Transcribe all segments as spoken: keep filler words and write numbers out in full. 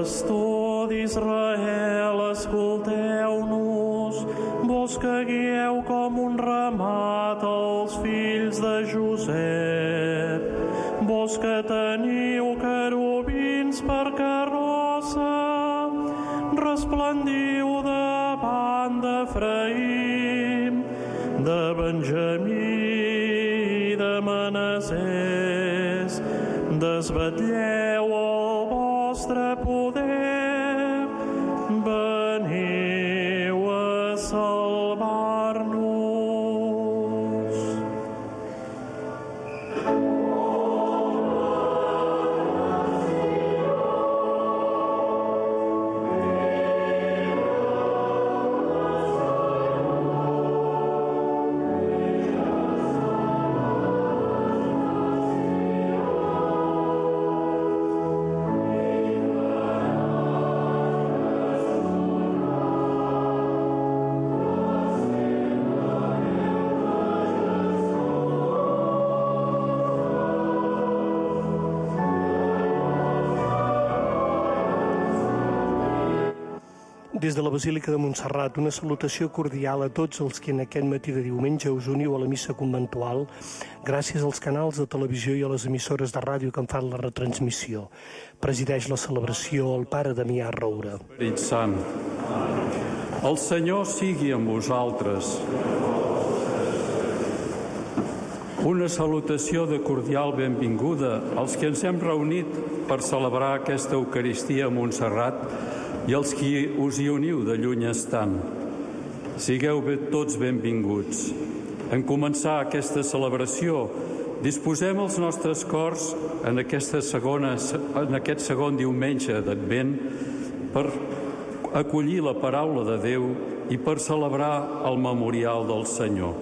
pastor d'Israel, escolteu-nos, vos que guieu com un ramat els fills de Josep, vos que teniu querubins per carrossa, resplendiu davant d'Efraïm, de Benjamí i de Manassès, desvetlleu el vostre poder, veniu a salvar-nos. Des de la Basílica de Montserrat, una salutació cordial a tots els que en aquest matí de diumenge us uniu a la missa conventual, gràcies als canals de televisió i a les emissores de ràdio que en fan la retransmissió. Presideix la celebració el pare Damià Roura. Esperit Sant, el Senyor sigui amb vosaltres. Una salutació de cordial benvinguda als que ens hem reunit per celebrar aquesta Eucaristia a Montserrat i els qui us hi uniu de lluny estant. Sigueu bé tots benvinguts. En començar aquesta celebració, disposem els nostres cors en, aquesta segona, en aquest segon diumenge d'Advent per acollir la paraula de Déu i per celebrar el memorial del Senyor.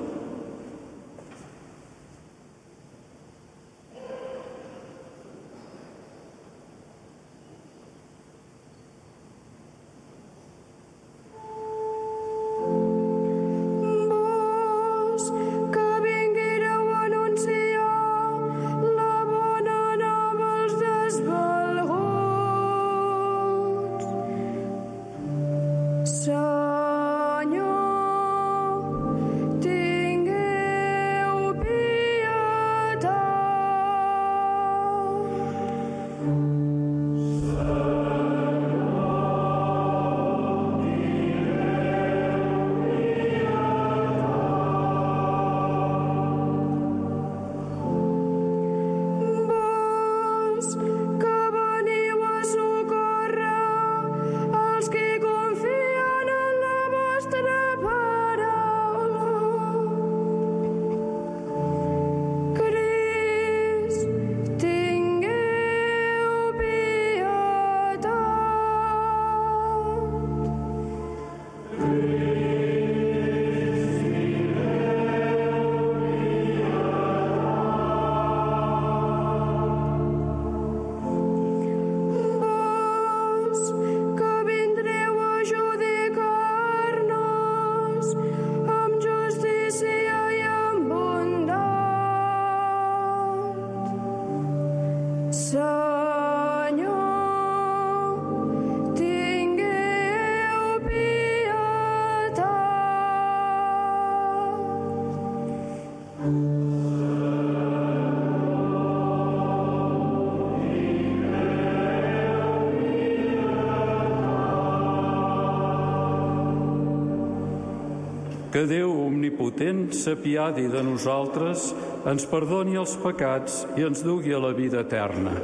Que Déu omnipotent s'apiadi de nosaltres, ens perdoni els pecats i ens dugui a la vida eterna.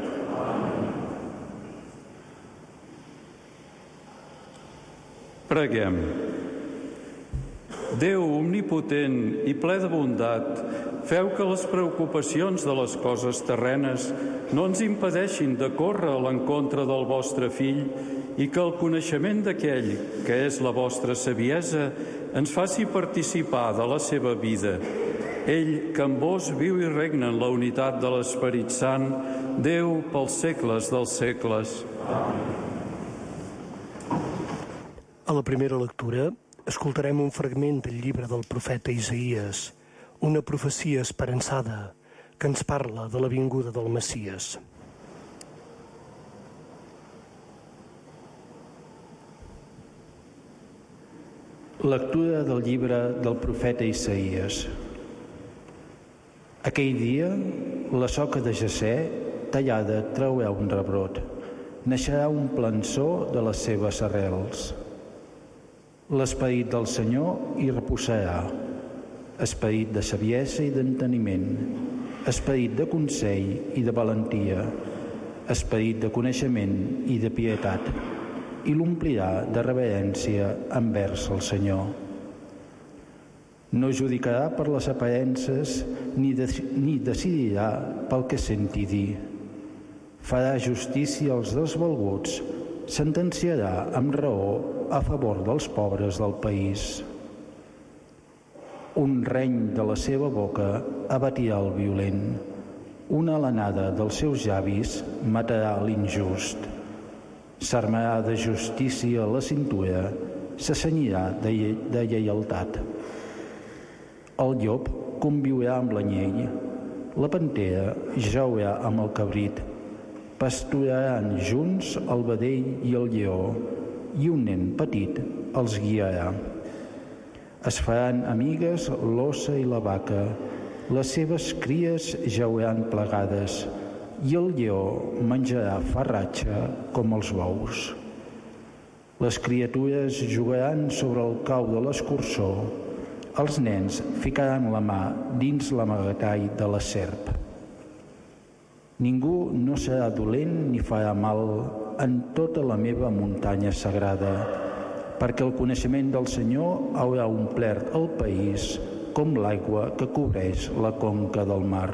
Preguem. Déu omnipotent i ple de bondat, feu que les preocupacions de les coses terrenes no ens impedeixin de córrer a l'encontre del vostre Fill i que el coneixement d'aquell que és la vostra saviesa ens faci participar de la seva vida. Ell, que amb vos viu i regna en la unitat de l'Esperit Sant, Déu pels segles dels segles. A la primera lectura escoltarem un fragment del llibre del profeta Isaïes, una profecia esperançada que ens parla de la vinguda del Messies. Lectura del llibre del profeta Isaïes. Aquell dia, la soca de Jessé, tallada, traurà un rebrot. Naixerà un plançó de les seves arrels. L'esperit del Senyor hi reposarà, esperit de saviesa i d'enteniment, esperit de consell i de valentia, esperit de coneixement i de pietat, i l'omplirà de reverència envers el Senyor. No judicarà per les aparences ni, de, ni decidirà pel que senti dir. Farà justícia als desvalguts, sentenciarà amb raó a favor dels pobres del país. Un reny de la seva boca abatirà el violent, una alenada dels seus llavis matarà l'injust. S'armarà de justícia a la cintura, s'assenyirà de, lle- de lleialtat. El llop conviurà amb l'anyell, la pantera jaurà amb el cabrit, pasturaran junts el vedell i el lleó, i un nen petit els guiarà. Es faran amigues l'ossa i la vaca, les seves cries jauran plegades, i el lleó menjarà farratge com els bous. Les criatures jugaran sobre el cau de l'escurçó, els nens ficaran la mà dins l'amagatall de la serp. Ningú no serà dolent ni farà mal en tota la meva muntanya sagrada, perquè el coneixement del Senyor haurà omplert el país com l'aigua que cobreix la conca del mar.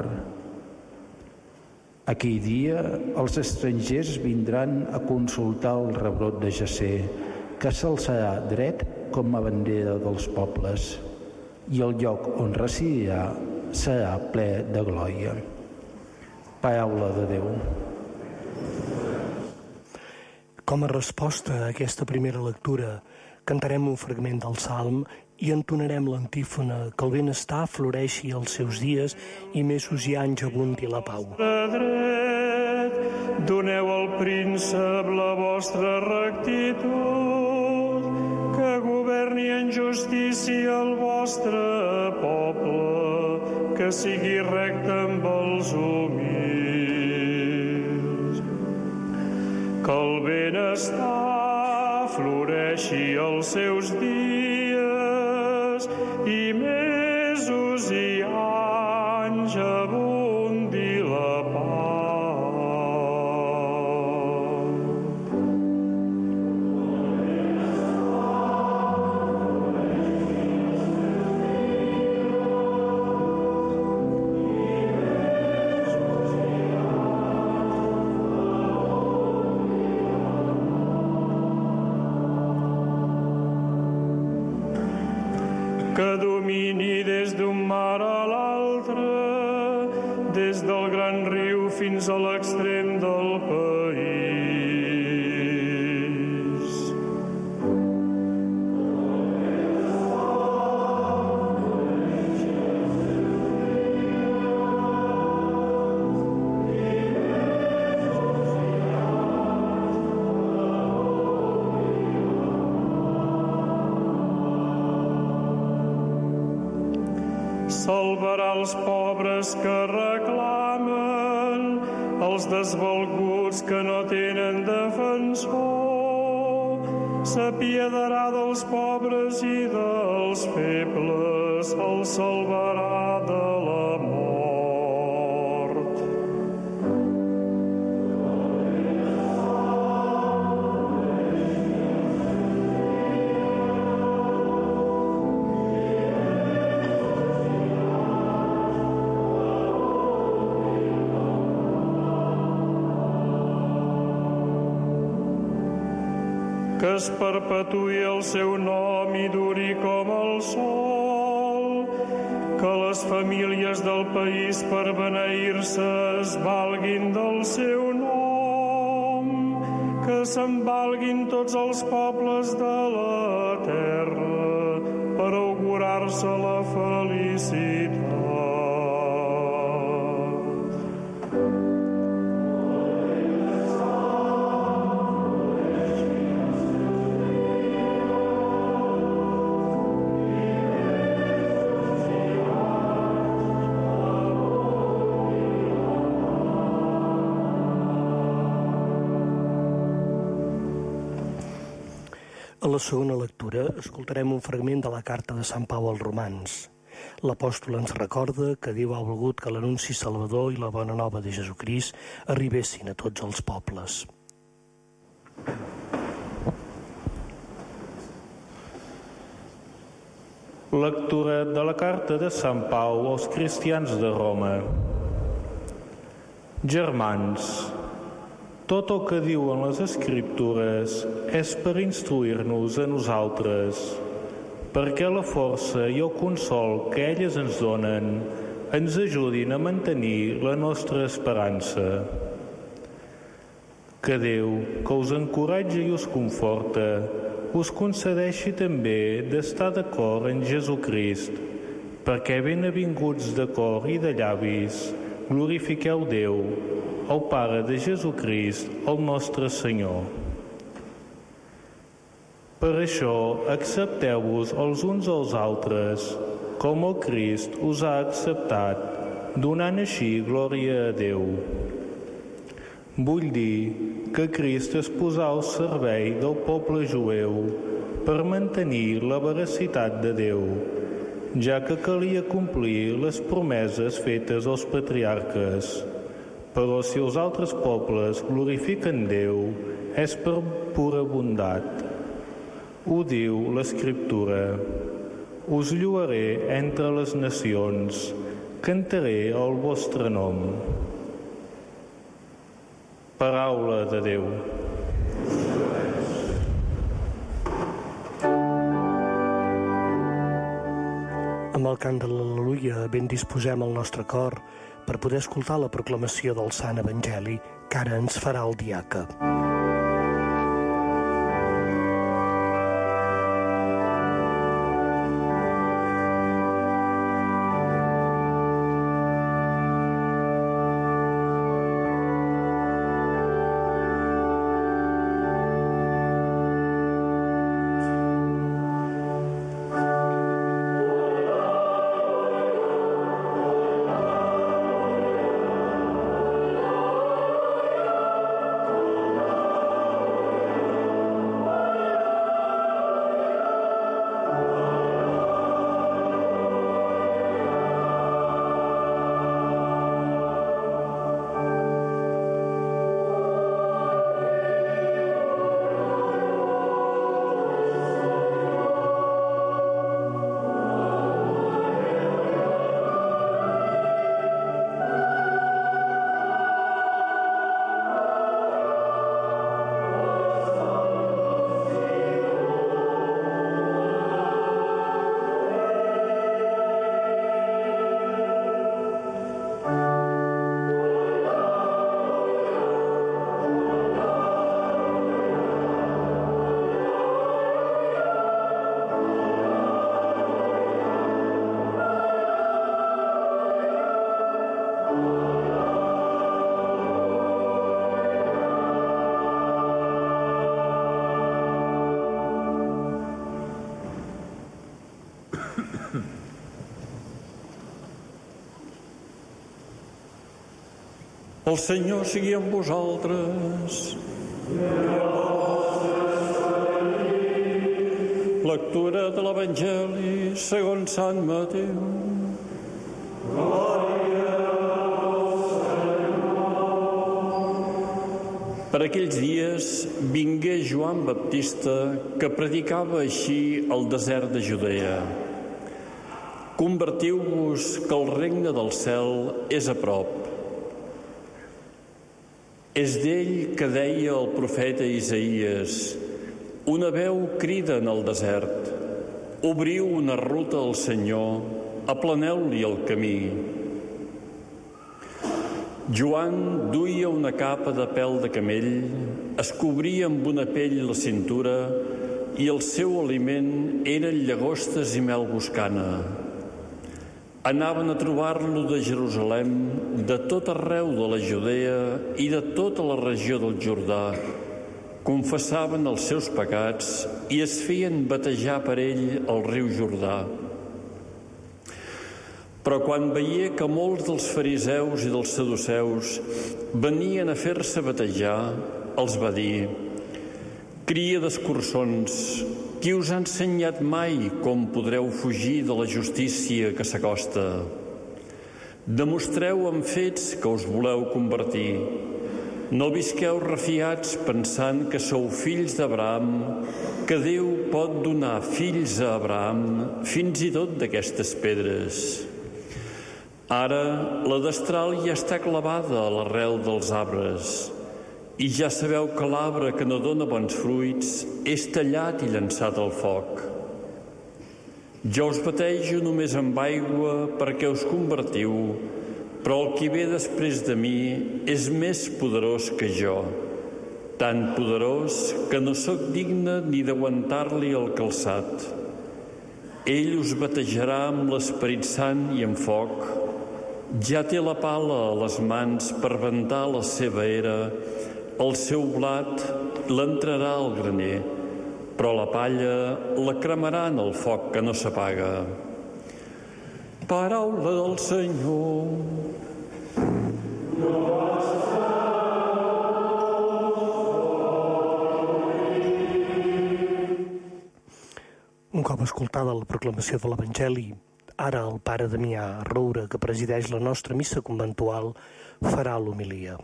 Aquell dia els estrangers vindran a consultar el rebrot de Jessé, que s'alçarà dret com a bandera dels pobles, i el lloc on residirà serà ple de glòria. Paraula de Déu. Com a resposta a aquesta primera lectura, cantarem un fragment del Salm i entonarem l'antífona que el benestar floreixi als seus dies i mesos i anys abundi la pau. Dret, doneu al príncep la vostra rectitud, que governi en justícia el vostre poble, que sigui recte amb els humils. Que el benestar floreixi als seus dies i mesos i anys abundi la pau. Que domini des d'un mar a l'altre, des del gran riu fins a l'extrem del país. Salvarà els pobres que reclamen, els desvalguts que no tenen defensor. S'apiedarà dels pobres i dels febles, els salvarà de la mort. Que es perpetuï el seu nom i duri com el sol, que les famílies del país per beneir-se es valguin del seu nom, que se'n valguin tots els pobles de la terra per augurar-se la felicitat. A la segona lectura escoltarem un fragment de la carta de Sant Pau als Romans. L'apòstol ens recorda que Déu ha volgut que l'anunci salvador i la bona nova de Jesucrist arribessin a tots els pobles. Lectura de la carta de Sant Pau als cristians de Roma. Germans, tot el que diuen les Escriptures és per instruir-nos a nosaltres, perquè la força i el consol que elles ens donen ens ajudin a mantenir la nostra esperança. Que Déu, que us encoratja i us conforta, us concedeixi també d'estar d'acord en Jesucrist, perquè ben avinguts de cor i de llavis, glorifiqueu Déu, el Pare de Jesucrist, el nostre Senyor. Per això, accepteu-vos els uns als altres, com el Crist us ha acceptat, donant així glòria a Déu. Vull dir que Crist es posà al servei del poble jueu per mantenir la veracitat de Déu, ja que calia complir les promeses fetes als patriarques. Però si els altres pobles glorifiquen Déu, és per pura bondat. Ho diu l'Escriptura: us lloaré entre les nacions, cantaré el vostre nom. Paraula de Déu. Amb el cant de l'Al·leluia ben disposem el nostre cor per poder escoltar la proclamació del Sant Evangeli que ara ens farà el diaca. El Senyor sigui amb vosaltres. Lectura de l'Evangeli segons Sant Mateu. Per aquells dies vingué Joan Baptista, que predicava així al desert de Judea: convertiu-vos, que el regne del cel és a prop. És d'ell que deia el profeta Isaïes: una veu crida en el desert, obriu una ruta al Senyor, aplaneu-li el camí. Joan duia una capa de pèl de camell, es cobria amb una pell la cintura i el seu aliment eren llagostes i mel boscana. Anaven a trobar-lo de Jerusalem, de tot arreu de la Judea i de tota la regió del Jordà. Confessaven els seus pecats i es feien batejar per ell al riu Jordà. Però quan veia que molts dels fariseus i dels saduceus venien a fer-se batejar, els va dir: Cria d'escurçons, qui us ha ensenyat mai com podreu fugir de la justícia que s'acosta? Demostreu amb fets que us voleu convertir. No visqueu refiats pensant que sou fills d'Abraham, que Déu pot donar fills a Abraham fins i tot d'aquestes pedres. Ara la destral ja està clavada a l'arrel dels arbres i ja sabeu que l'arbre que no dona bons fruits és tallat i llançat al foc. Jo us batejo només amb aigua perquè us convertiu, però el qui ve després de mi és més poderós que jo, tan poderós que no sóc digne ni d'aguantar-li el calçat. Ell us batejarà amb l'Esperit Sant i amb foc. Ja té la pala a les mans per ventar la seva era. El seu blat l'entrarà al graner, però la palla la cremarà en el foc que no s'apaga. Paraula del Senyor. Un cop escoltada la proclamació de l'Evangeli, ara el pare Damià Roura, que presideix la nostra missa conventual, farà l'homilia.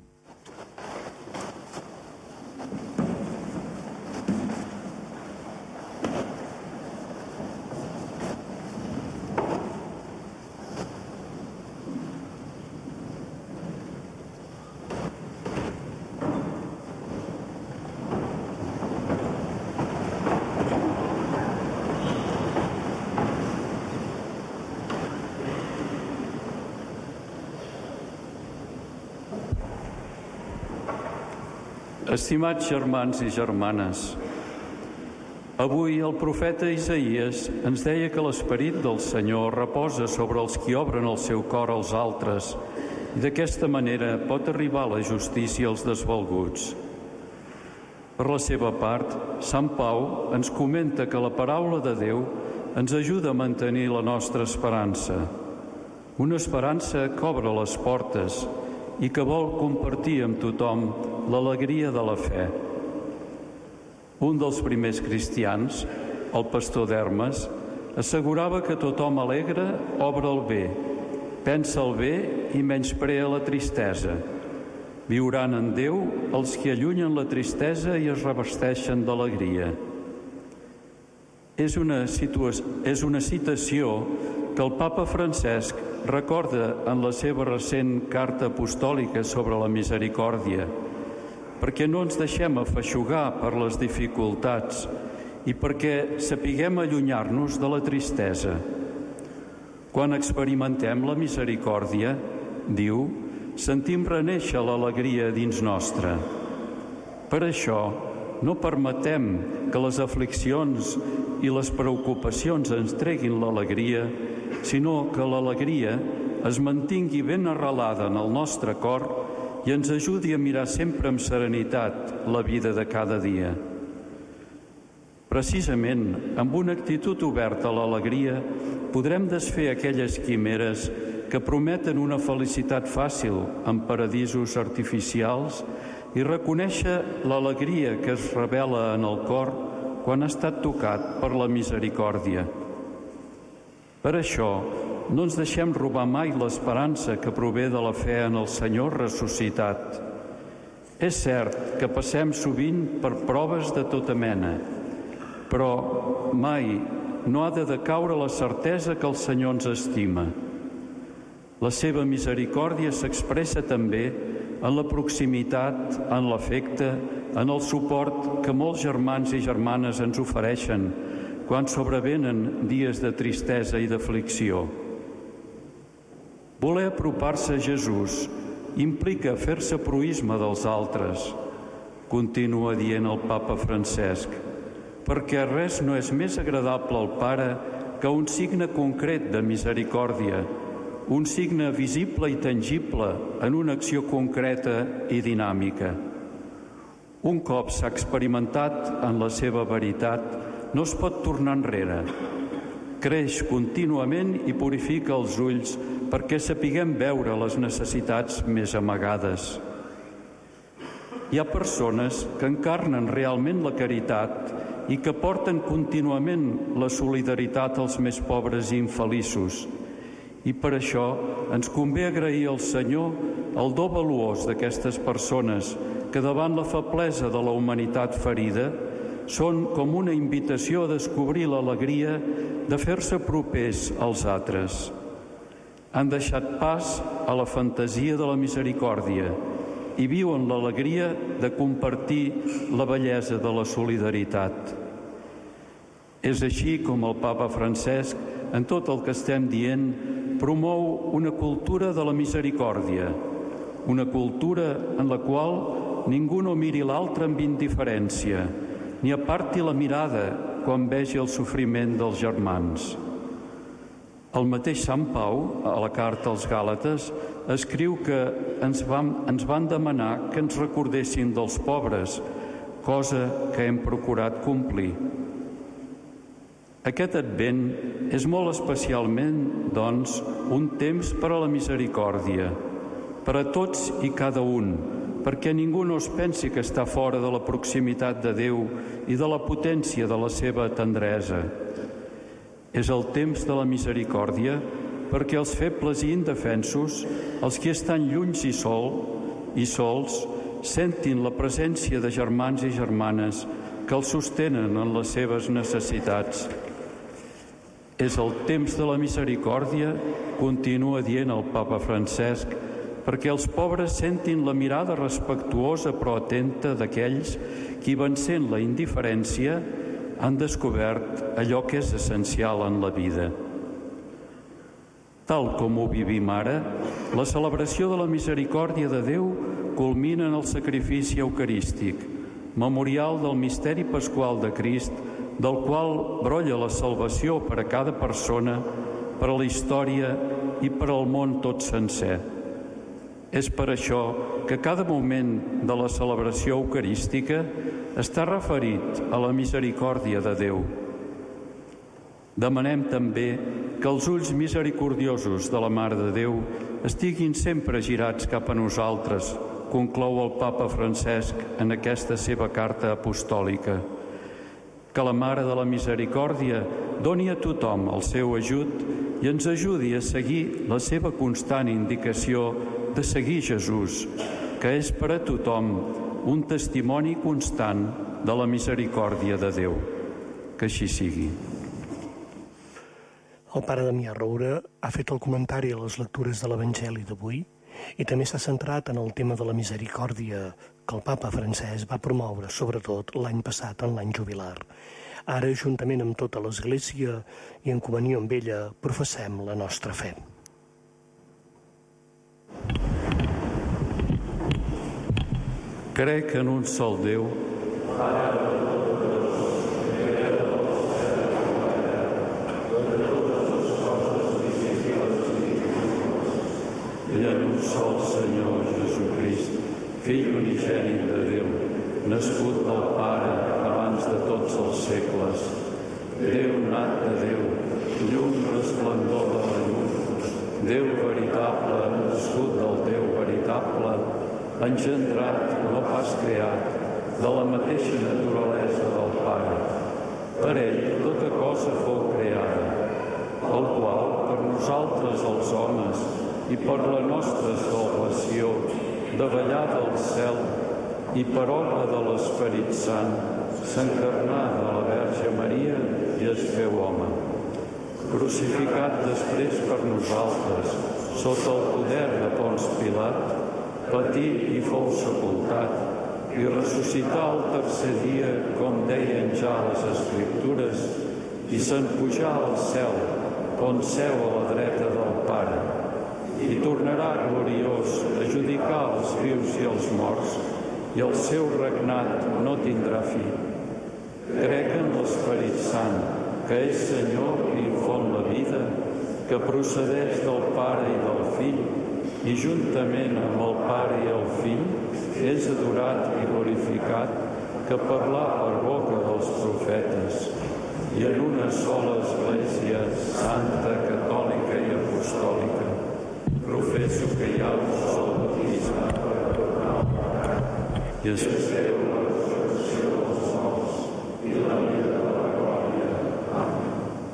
Estimats germans i germanes, avui el profeta Isaïes ens deia que l'esperit del Senyor reposa sobre els qui obren el seu cor als altres i d'aquesta manera pot arribar la justícia als desvalguts. Per la seva part, Sant Pau ens comenta que la paraula de Déu ens ajuda a mantenir la nostra esperança, una esperança que obre les portes i que vol compartir amb tothom l'alegria de la fe. Un dels primers cristians, el pastor d'Hermes, assegurava que tothom alegre obre el bé, pensa el bé i menysprea la tristesa. Viuran en Déu els que allunyen la tristesa i es revesteixen d'alegria. És una, és una citació que el papa Francesc recorda en la seva recent carta apostòlica sobre la misericòrdia, perquè no ens deixem afeixugar per les dificultats i perquè sapiguem allunyar-nos de la tristesa. Quan experimentem la misericòrdia, diu, sentim renéixer l'alegria dins nostra. Per això, no permetem que les afliccions i les preocupacions ens treguin l'alegria, sinó que l'alegria es mantingui ben arrelada en el nostre cor i ens ajudi a mirar sempre amb serenitat la vida de cada dia. Precisament, amb una actitud oberta a l'alegria, podrem desfer aquelles quimeres que prometen una felicitat fàcil en paradisos artificials i reconèixer l'alegria que es revela en el cor quan ha estat tocat per la misericòrdia. Per això, no ens deixem robar mai l'esperança que prové de la fe en el Senyor ressuscitat. És cert que passem sovint per proves de tota mena, però mai no ha de decaure la certesa que el Senyor ens estima. La seva misericòrdia s'expressa també en la proximitat, en l'afecte, en el suport que molts germans i germanes ens ofereixen quan sobrevenen dies de tristesa i d'aflicció. Voler apropar-se a Jesús implica fer-se proïsme dels altres, continua dient el papa Francesc, perquè res no és més agradable al Pare que un signe concret de misericòrdia, un signe visible i tangible en una acció concreta i dinàmica. Un cop s'ha experimentat en la seva veritat, no es pot tornar enrere. Creix contínuament i purifica els ulls perquè sapiguem veure les necessitats més amagades. Hi ha persones que encarnen realment la caritat i que porten contínuament la solidaritat als més pobres i infeliços. I per això ens convé agrair al Senyor el do valuós d'aquestes persones que davant la feblesa de la humanitat ferida són com una invitació a descobrir l'alegria de fer-se propers als altres. Han deixat pas a la fantasia de la misericòrdia i viuen l'alegria de compartir la bellesa de la solidaritat. És així com el Papa Francesc, en tot el que estem dient, promou una cultura de la misericòrdia, una cultura en la qual ningú no miri l'altre amb indiferència, ni aparti la mirada quan vegi el sofriment dels germans. El mateix Sant Pau, a la carta als Gàlates, escriu que ens van, ens van demanar que ens recordessin dels pobres, cosa que hem procurat complir. Aquest Advent és molt especialment, doncs, un temps per a la misericòrdia, per a tots i cada un, perquè ningú no es pensi que està fora de la proximitat de Déu i de la potència de la seva tendresa. És el temps de la misericòrdia perquè els febles i indefensos, els que estan lluny i, sol, i sols, sentin la presència de germans i germanes que els sostenen en les seves necessitats. És el temps de la misericòrdia, continua dient el Papa Francesc, perquè els pobres sentin la mirada respectuosa però atenta d'aquells qui, vencent la indiferència, han descobert allò que és essencial en la vida. Tal com ho vivim ara, la celebració de la misericòrdia de Déu culmina en el sacrifici eucarístic, memorial del misteri pasqual de Crist, del qual brolla la salvació per a cada persona, per a la història i per al món tot sencer. És per això que cada moment de la celebració eucarística està referit a la misericòrdia de Déu. Demanem també que els ulls misericordiosos de la Mare de Déu estiguin sempre girats cap a nosaltres, conclou el Papa Francesc en aquesta seva carta apostòlica. Que la Mare de la Misericòrdia doni a tothom el seu ajut i ens ajudi a seguir la seva constant indicació de seguir Jesús, que és per a tothom un testimoni constant de la misericòrdia de Déu. Que així sigui. El pare Damià Roura ha fet el comentari a les lectures de l'Evangeli d'avui i també s'ha centrat en el tema de la misericòrdia que el papa Francesc va promoure, sobretot l'any passat, en l'any jubilar. Ara, juntament amb tota l'Església i en comunió amb ella, professem la nostra fe. Crec en un sol Déu, i en un sol Senyor Jesucrist, Fill unigènit de Déu, nascut del Pare abans de tots els segles, Déu nat de Déu, llum resplendor de la llum, Déu veritable, nascut del Déu veritable, engendrat, no pas creat, de la mateixa naturalesa del Pare. Per ell tota cosa fou creada, el qual per nosaltres els homes i per la nostra salvació, davallar del cel i per obra de l'Esperit Sant, s'encarnà de la Verge Maria i es feu home. Crucificat després per nosaltres, sota el poder de Pons Pilat, patí i fou sepultat i ressuscità el tercer dia, com deien ja les Escriptures, i se'n pujà al cel, on seu a la dreta del Pare, i tornarà gloriós a judicar els vius i els morts, i el seu regnat no tindrà fi. Crec en l'Esperit Sant, que és Senyor i font la vida, que procedeix del Pare i del Fill, i juntament amb el Pare i el Fill és adorat i glorificat, que parlà per boca dels profetes, i en una sola Església santa, catòlica i apostòlica. Professo que hi ha un sol baptisme per perdonar el pecat. i espereu la resurrecció dels morts i la vida de la glòria. Amén.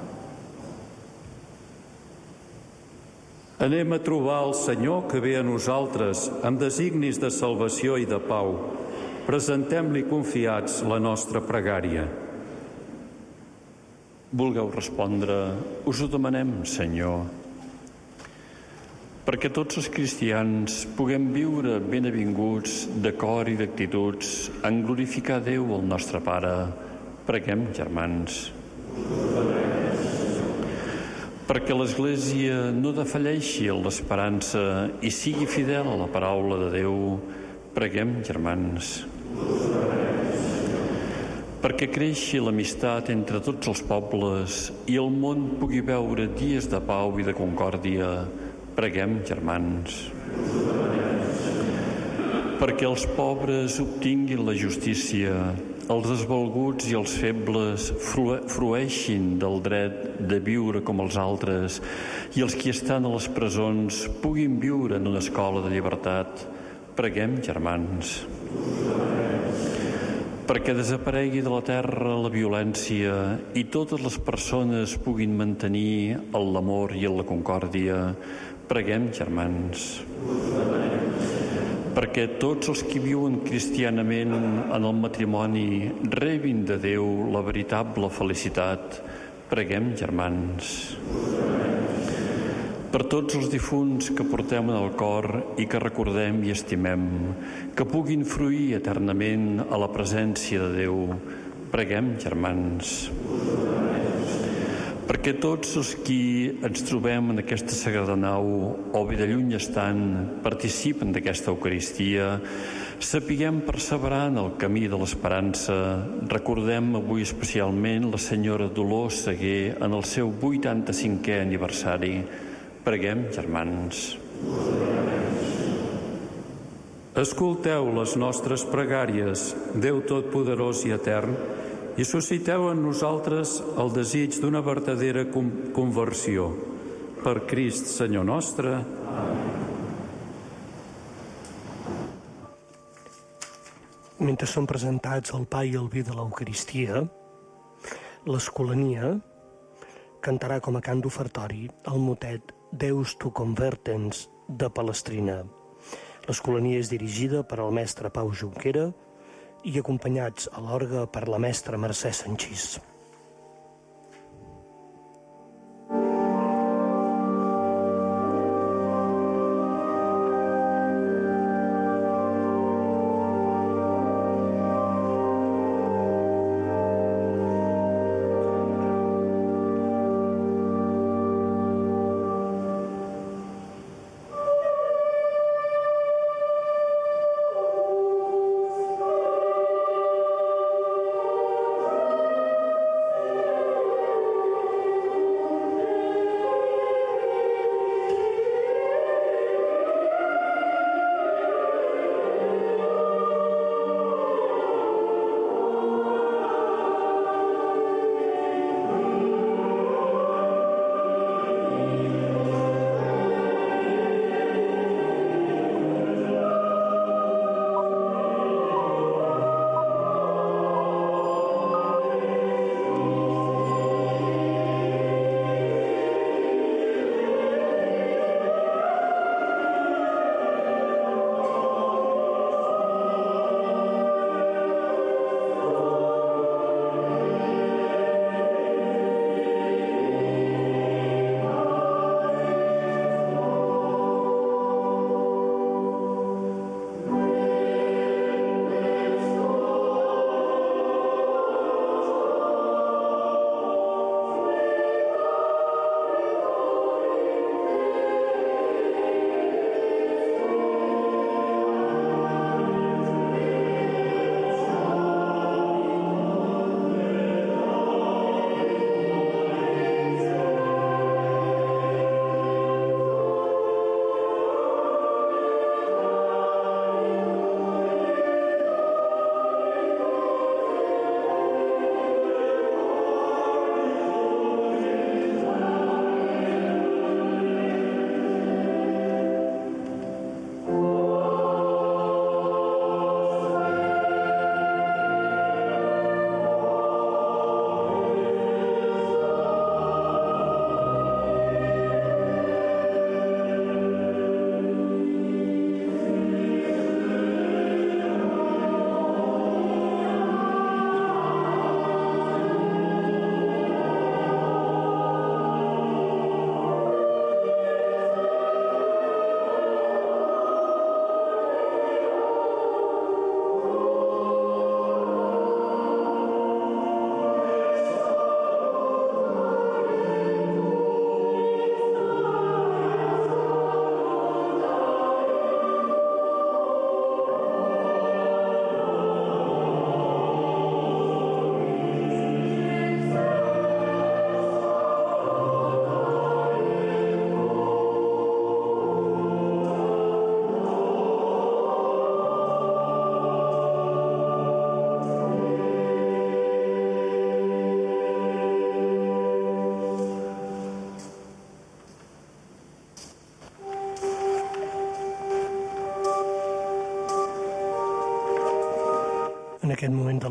Anem a trobar el Senyor que ve a nosaltres amb designis de salvació i de pau. Presentem-li confiats la nostra pregària. Vulgueu respondre, us ho demanem, Senyor, perquè tots els cristians puguem viure ben avinguts de cor i d'actituds en glorificar Déu, el nostre Pare. Preguem, germans. Perquè l'Església no defalleixi en l'esperança i sigui fidel a la paraula de Déu. Preguem, germans. Perquè creixi l'amistat entre tots els pobles i el món pugui veure dies de pau i de concòrdia. Preguem, germans. Perquè els pobres obtinguin la justícia, els desvalguts i els febles frueixin del dret de viure com els altres i els qui estan a les presons puguin viure en una escola de llibertat. Preguem, germans. Perquè desaparegui de la terra la violència i totes les persones puguin mantenir l'amor i la concòrdia. Preguem, germans. Perquè tots els que viuen cristianament en el matrimoni rebin de Déu la veritable felicitat. Preguem, germans. Per tots els difunts que portem en el cor i que recordem i estimem, que puguin fruir eternament a la presència de Déu. Preguem, germans. Perquè tots els qui ens trobem en aquesta sagrada nau o bé de lluny estant participen d'aquesta Eucaristia, sapiguem perseverar en el camí de l'esperança. Recordem avui especialment la senyora Dolors Seguer en el seu vuitanta-cinquè aniversari. Preguem, germans. Escolteu les nostres pregàries, Déu Totpoderós i Etern, i susciteu en nosaltres el desig d'una vertadera conversió. Per Crist, Senyor nostre. Mentre són presentats el pa i el vi de l'Eucaristia, l'Escolania cantarà com a cant d'ofertori el motet Deus tu convertens de Palestrina. L'Escolania és dirigida per el mestre Pau Junquera i acompanyats a l'orgue per la mestra Mercè Sanchís.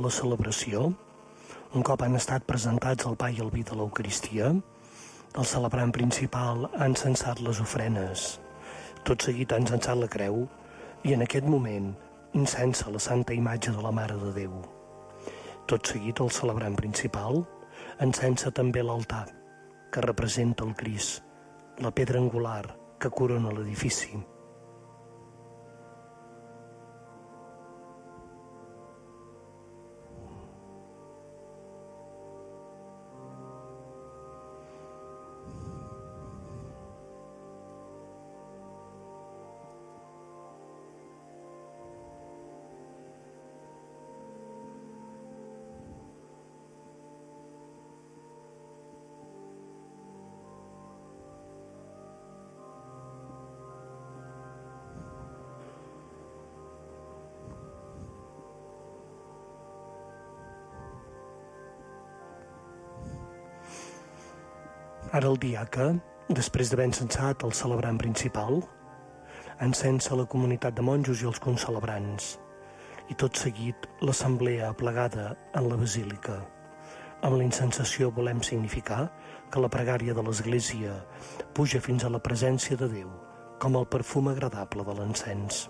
la celebració, un cop han estat presentats el pa i el vi de l'Eucaristia, el celebrant principal ha encensat les ofrenes. Tot seguit ha encensat la creu i en aquest moment incensa la santa imatge de la Mare de Déu. Tot seguit el celebrant principal encensa també l'altar, que representa el Crist, la pedra angular que corona l'edifici. Ara el diaca, després d'haver encensat el celebrant principal, encensa la comunitat de monjos i els concelebrants, i tot seguit l'assemblea aplegada en la basílica. Amb la incensació volem significar que la pregària de l'Església puja fins a la presència de Déu, com el perfum agradable de l'encens.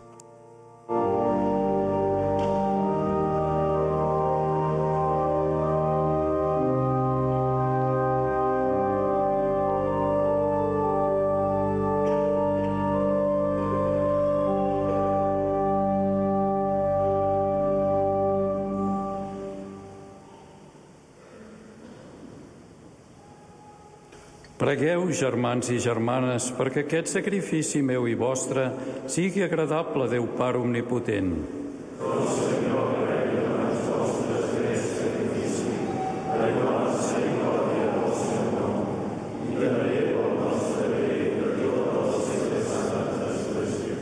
Pregueu, germans i germanes, perquè aquest sacrifici meu i vostre sigui agradable a Déu Pare Omnipotent. Oh, Senyor, prega els vostres drets sacrifici, allò Senyor del vostre nom, i també pel nostre bé i per tot el segle sant d'expressió.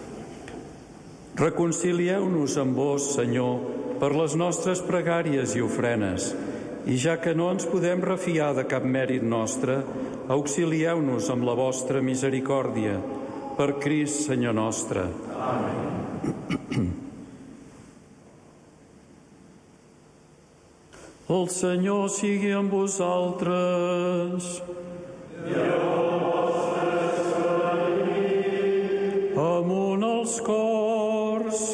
Reconcilieu-nos amb vos, Senyor, per les nostres pregàries i ofrenes, i ja que no ens podem refiar de cap mèrit nostre, auxilieu-nos amb la vostra misericòrdia, per Crist, Senyor nostre. Amén. El Senyor sigui amb vosaltres. I amb el vostre esperit. Amunt els cors.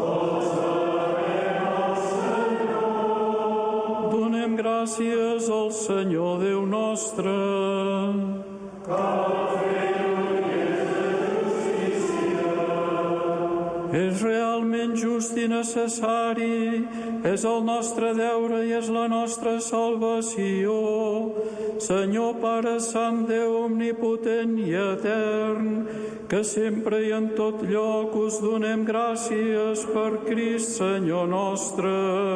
Donem gràcies al Senyor Déu nostre. Cal fer-ho i és de justícia. És realment just i necessari, és el nostre deure i és la nostra salvació. Senyor Pare Sant, Déu omnipotent i etern, que sempre i en tot lloc us donem gràcies per Crist, Senyor nostre.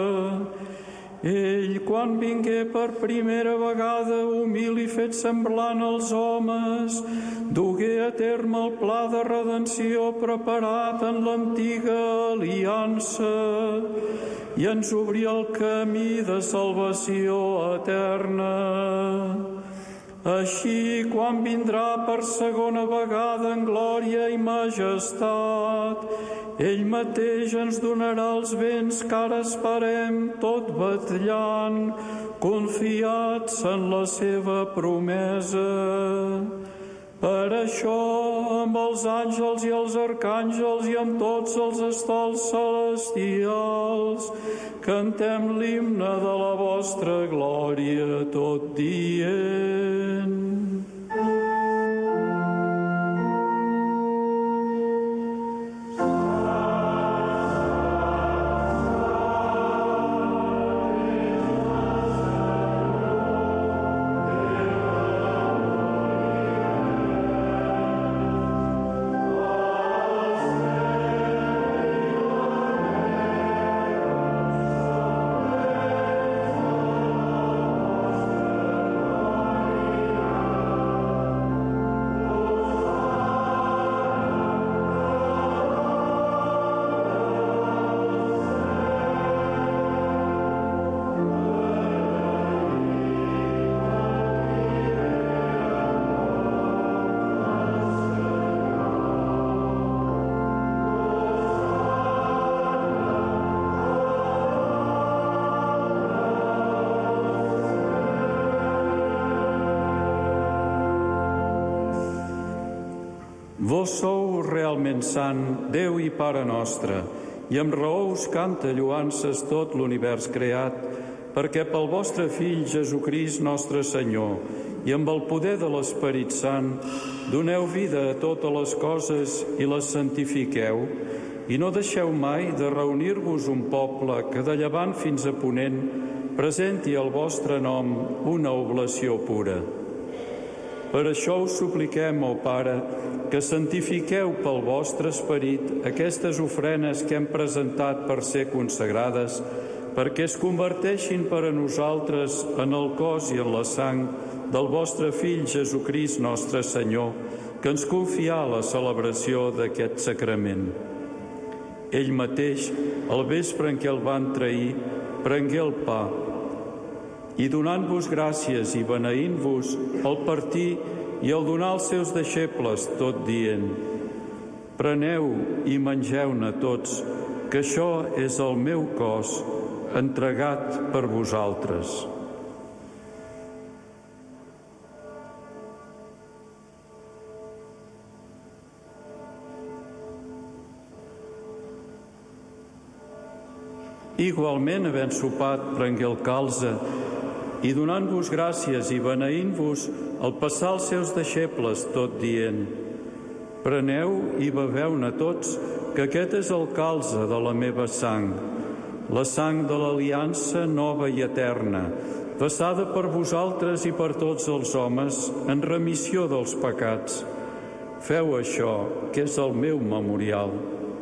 Ell, quan vingué per primera vegada humil i fet semblant als homes, dugué a terme el pla de redenció preparat en l'antiga aliança i ens obrí el camí de salvació eterna. Així, quan vindrà per segona vegada en glòria i majestat, ell mateix ens donarà els béns que ara esperem, tot vetllant, confiats en la seva promesa. Per això, amb els àngels i els arcàngels i amb tots els estols celestials, cantem l'himne de la vostra glòria tot dient. Amen. Vos sou realment sant, Déu i Pare nostre, i amb raó us canta lloances tot l'univers creat, perquè pel vostre Fill Jesucrist nostre Senyor i amb el poder de l'Esperit Sant doneu vida a totes les coses i les santifiqueu, i no deixeu mai de reunir-vos un poble que de llevant fins a ponent presenti al vostre nom una oblació pura. Per això us supliquem, ó Pare, que santifiqueu pel vostre Esperit aquestes ofrenes que hem presentat per ser consagrades, perquè es converteixin per a nosaltres en el cos i en la sang del vostre Fill Jesucrist nostre Senyor, que ens confià la celebració d'aquest sacrament. Ell mateix, al vespre en què el van trair, prengué el pa i donant-vos gràcies i beneint-vos, el partir i el donar als seus deixebles, tot dient: preneu i mengeu-ne tots, que això és el meu cos, entregat per vosaltres. Igualment, havent sopat, prengué el calze i donant-vos gràcies i beneint-vos, el passar als seus deixebles, tot dient: preneu i beveu-ne tots, que aquest és el calze de la meva sang, la sang de l'aliança nova i eterna, vessada per vosaltres i per tots els homes en remissió dels pecats. Feu això, que és el meu memorial.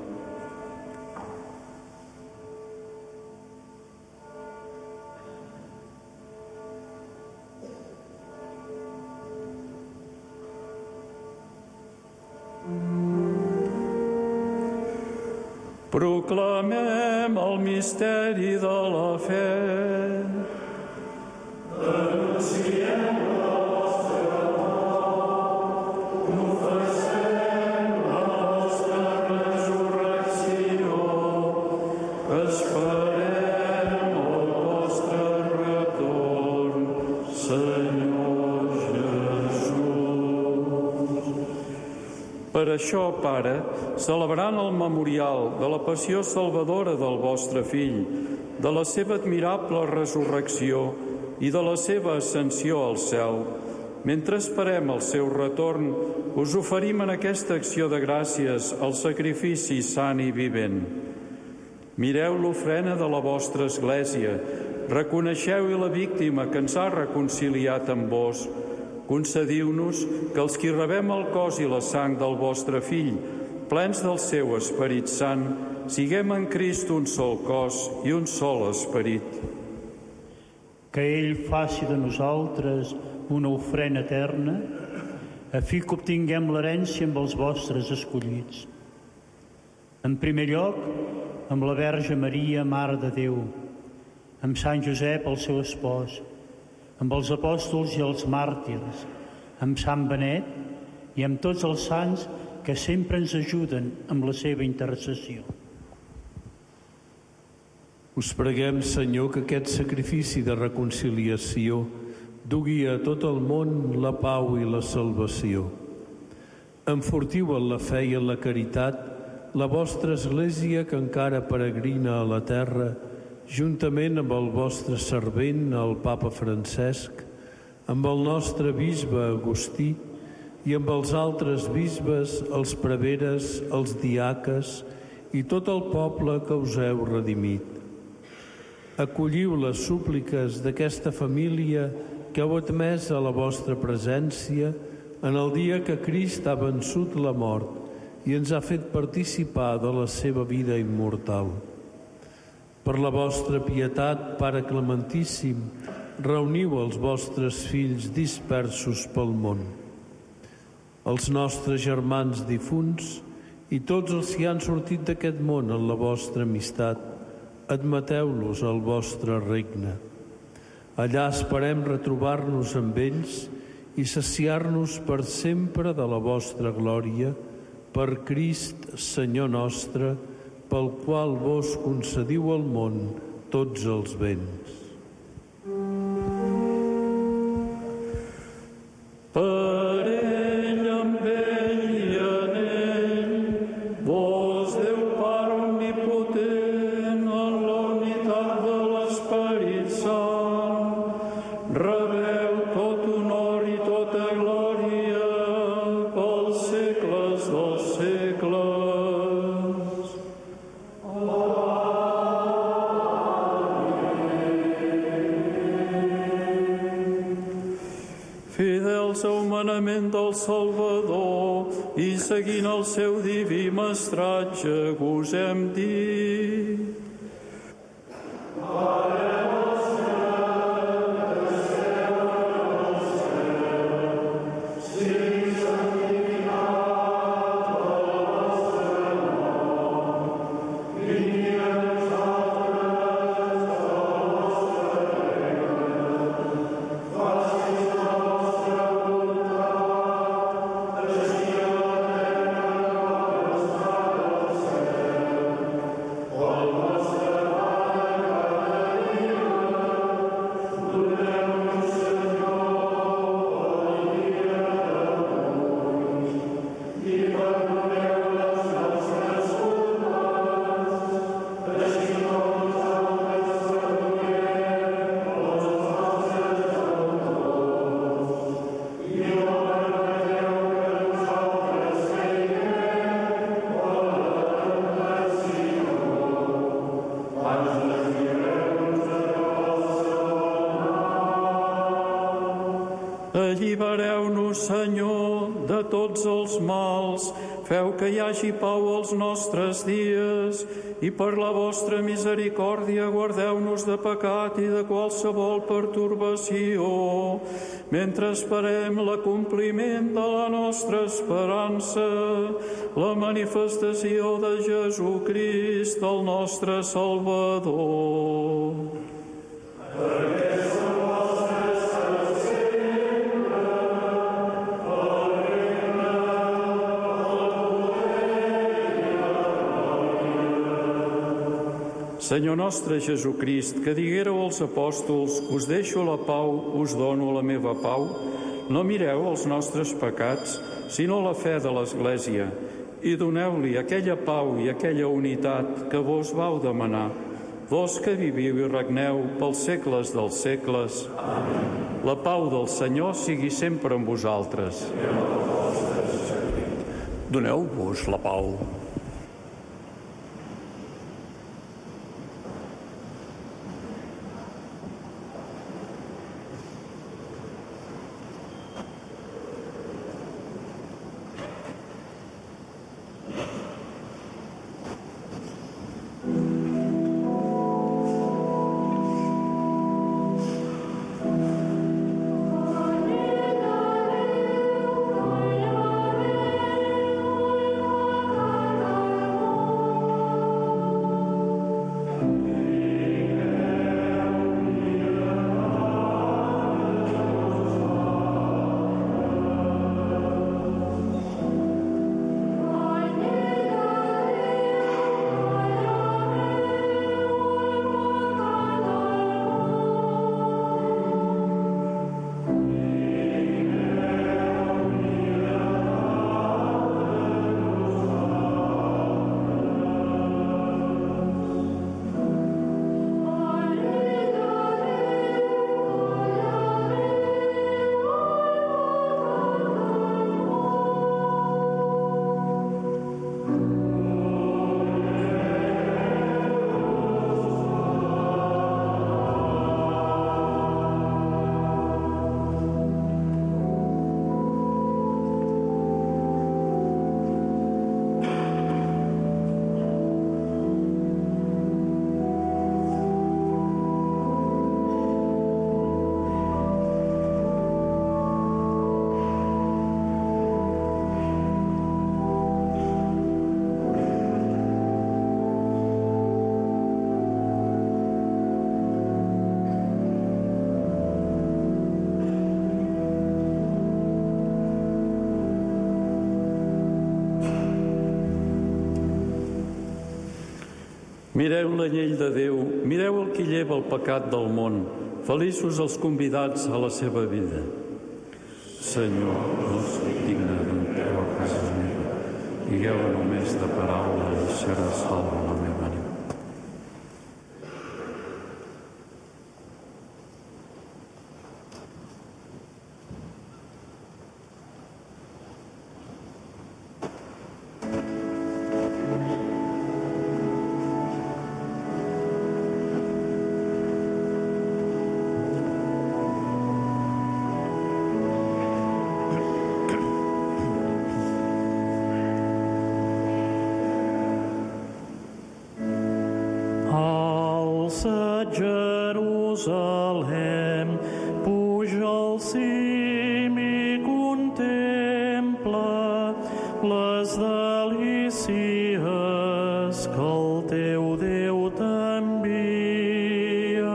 Proclamem el misteri de la fe. Anunciem la vostra mort, confessem la vostra resurrecció, esperem el vostre retorn, Senyor Jesús. Per això, Pare, celebrant el memorial de la passió salvadora del vostre Fill, de la seva admirable resurrecció i de la seva ascensió al cel, mentre esperem el seu retorn, us oferim en aquesta acció de gràcies el sacrifici sant i vivent. Mireu l'ofrena de la vostra Església, reconeixeu-hi la víctima que ens ha reconciliat amb vos. Concediu-nos que els qui rebem el cos i la sang del vostre Fill, plens del seu Esperit Sant, siguem en Crist un sol cos i un sol esperit. Que ell faci de nosaltres una ofrena eterna, a fi que obtinguem l'herència amb els vostres escollits. En primer lloc, amb la Verge Maria, Mare de Déu, amb Sant Josep, el seu espòs, amb els apòstols i els màrtirs, amb Sant Benet i amb tots els sants que sempre ens ajuden amb la seva intercessió. Us preguem, Senyor, que aquest sacrifici de reconciliació dugui a tot el món la pau i la salvació. Enfortiu en la fe i en la caritat la vostra Església que encara peregrina a la terra, juntament amb el vostre servent, el Papa Francesc, amb el nostre bisbe Agustí i amb els altres bisbes, els preveres, els diaques i tot el poble que us heu redimit. Acolliu les súpliques d'aquesta família que heu admès a la vostra presència en el dia que Crist ha vençut la mort i ens ha fet participar de la seva vida immortal. Per la vostra pietat, Pare Clementíssim, reuniu els vostres fills dispersos pel món. Els nostres germans difunts i tots els que han sortit d'aquest món en la vostra amistat, admeteu-los al vostre regne. Allà esperem retrobar-nos amb ells i saciar-nos per sempre de la vostra glòria, per Crist, Senyor nostre, pel qual vos concediu al món tots els béns. Per ell, amb ell i en conèixer humanament del Salvador i seguint el seu diví mestratge gosem dir. Allibereu-nos, Senyor, de tots els mals, feu que hi hagi pau als nostres dies i per la vostra misericòrdia guardeu-nos de pecat i de qualsevol pertorbació, mentre esperem l'acompliment de la nostra esperança, la manifestació de Jesucrist, el nostre Salvador. Senyor nostre Jesucrist, que diguéreu als apòstols, us deixo la pau, us dono la meva pau, no mireu els nostres pecats, sinó la fe de l'Església, i doneu-li aquella pau i aquella unitat que vos vau demanar, vos que viviu i regneu pels segles dels segles. Amén. La pau del Senyor sigui sempre amb vosaltres. Doneu-vos la pau. Mireu l'anyell de Déu, mireu el qui lleva el pecat del món, feliços els convidats a la seva vida. Senyor, no soc digne d'entrar a casa meva, digueu només de paraula i serà salva la meva ànima. Jerusalem, puja al cim i contempla les delícies que el teu Déu t'envia.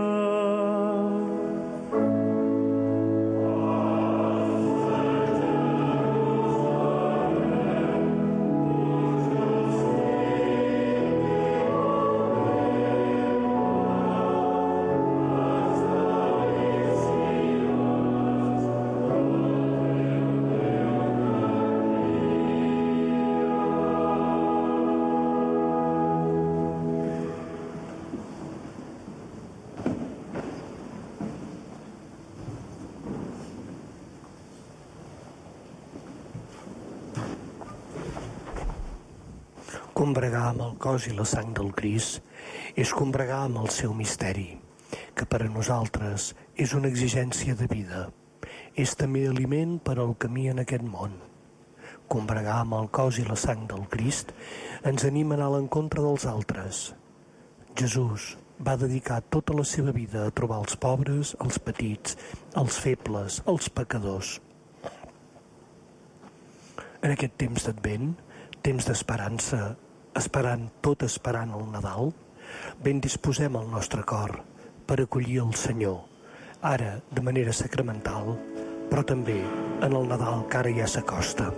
Combregar amb el cos i la sang del Crist és combregar amb el seu misteri, que per a nosaltres és una exigència de vida. És també aliment per al camí en aquest món. Combregar amb el cos i la sang del Crist ens anima a anar a l'encontre dels altres. Jesús va dedicar tota la seva vida a trobar els pobres, els petits, els febles, els pecadors. En aquest temps d'Advent, temps d'esperança, esperant, tot esperant el Nadal, ben disposem el nostre cor per acollir el Senyor, ara de manera sacramental, però també en el Nadal que ara ja s'acosta.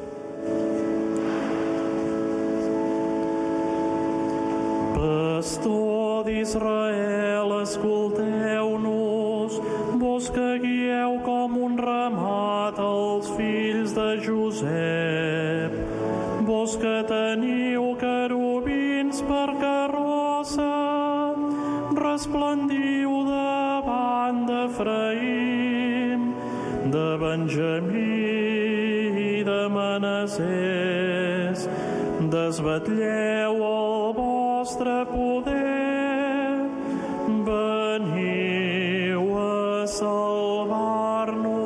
Pastor d'Israel, escolteu-nos, vos que guieu com un ramat els fills de Josep, vos que teniu querubins per carrossa, resplendiu davant d'Efraïm, de Benjamí i de Manassès, desvetlleu el vostre poder, veniu a salvar-nos.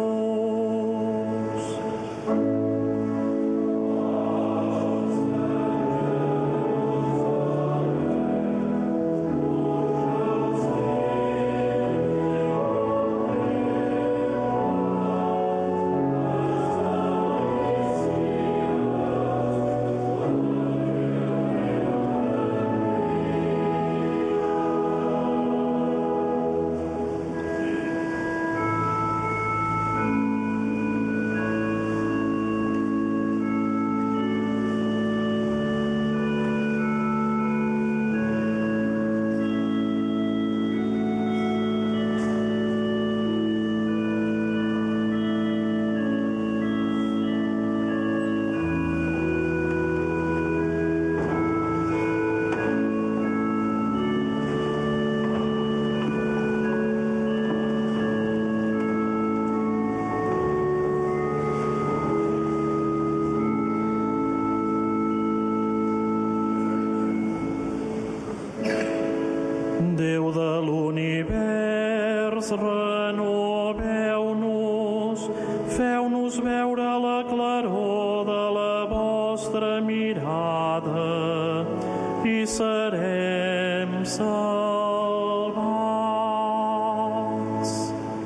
Déu de l'univers, renoveu-nos, feu-nos veure la claror de la vostra mirada i serem salvats.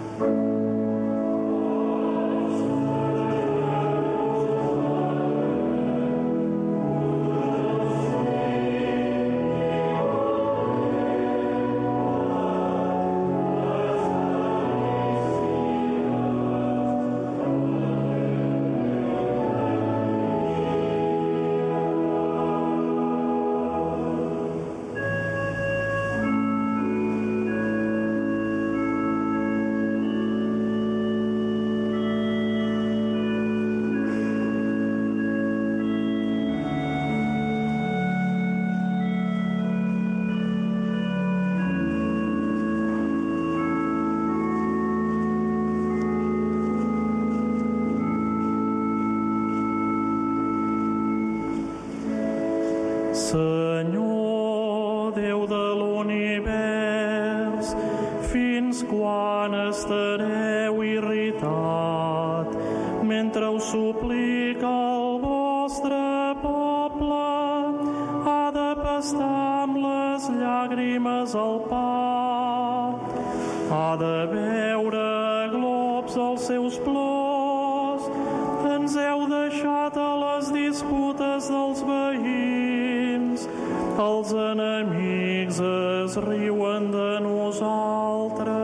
Senyor, Déu de l'univers, fins quan estareu irritat mentre us suplica el vostre poble? Ha de pastar amb les llàgrimes al pa, ha ha de beure globs als seus plors. Ens heu deixat a les disputes dels veïns. Els enemics es riuen de nosaltres.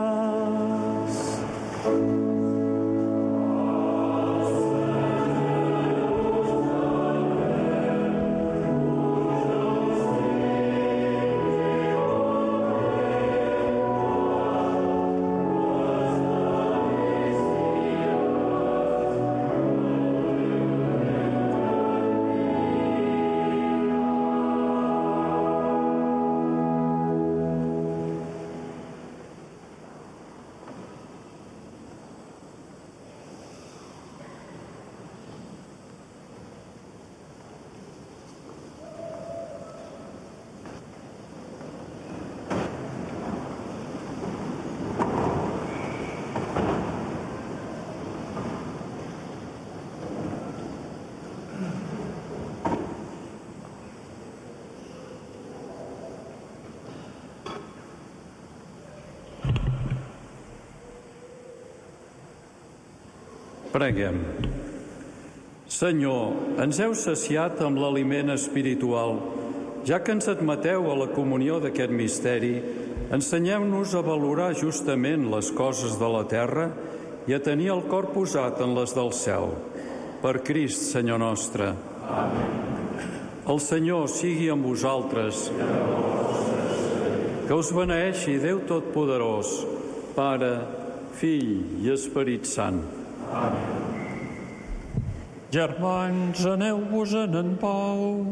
Preguem. Senyor, ens heu saciat amb l'aliment espiritual. Ja que ens admeteu a la comunió d'aquest misteri, ensenyeu-nos a valorar justament les coses de la terra i a tenir el cor posat en les del cel. Per Crist, Senyor nostre. Amén. El Senyor sigui amb vosaltres. Que us beneeixi Déu Totpoderós, Pare, Fill i Esperit Sant. Amén. Germans, aneu-vos-en en pau.